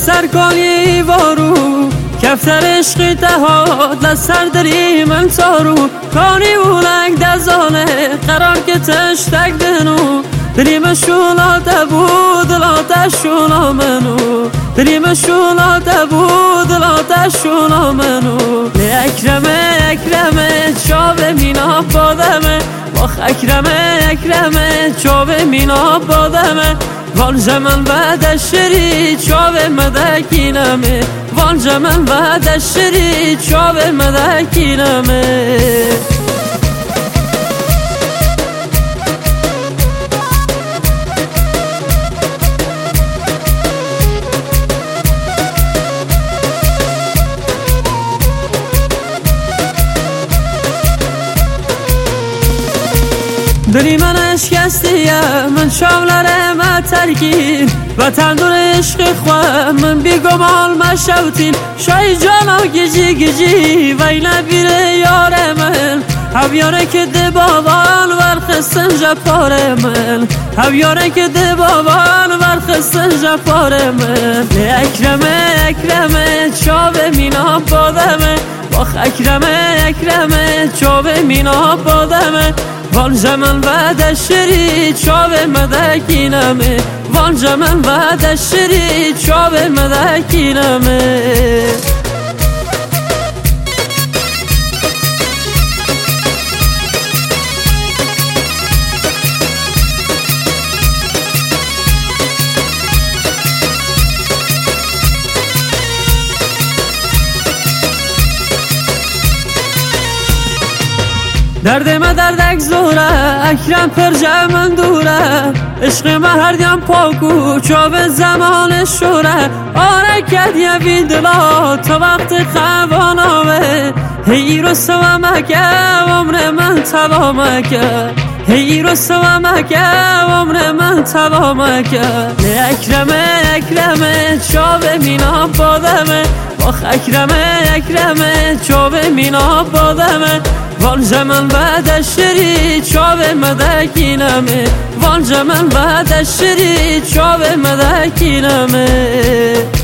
سرکانی وارو کفتر عشقی تهاد لسر داری من تارو کانی اولنگ دزانه قرار که تشتک دنو دلیم شولاده بود دلاته شولا منو دلیم شولاده بود دلاته شولا منو اکرمه چاوه مینا بادمه واخ اکرمه چاوه مینا بادمه وان جمن بعد شری چاوه مدکینمه وان جمن بعد شری چاوه مدکینمه دلی من اشکستیه من شاملره ما ترکین و تندور عشق خواه من بیگمال مشوتین شای جانا گیجی ویله بیره یار من هویاره که ده بابان ورخستن جپار من هویاره که ده بابان ورخستن جپار من اکرمه چاوه مینا بادمه واخ اکرمه چاوه مینا بادمه وان جمن بعد شری چاوه مدکینمه وان جمن بعد شری چاوه مدکینمه درد ما دردک زوره اکرم پر من دوره عشق ما هر دیم پاکو چوب زمان شوره آره کدیه بی دلا تا وقت خواناوه هی رو سوا مکه عمر من تبا مکه هی رو سوا مکه عمر من تبا مکه اکرمه چوب مینا بادمه واخ اکرمه چوب مینا بادمه وان جمن بعد شری چاوه مدکینمه وان جمن بعد شری چاوه مدکینمه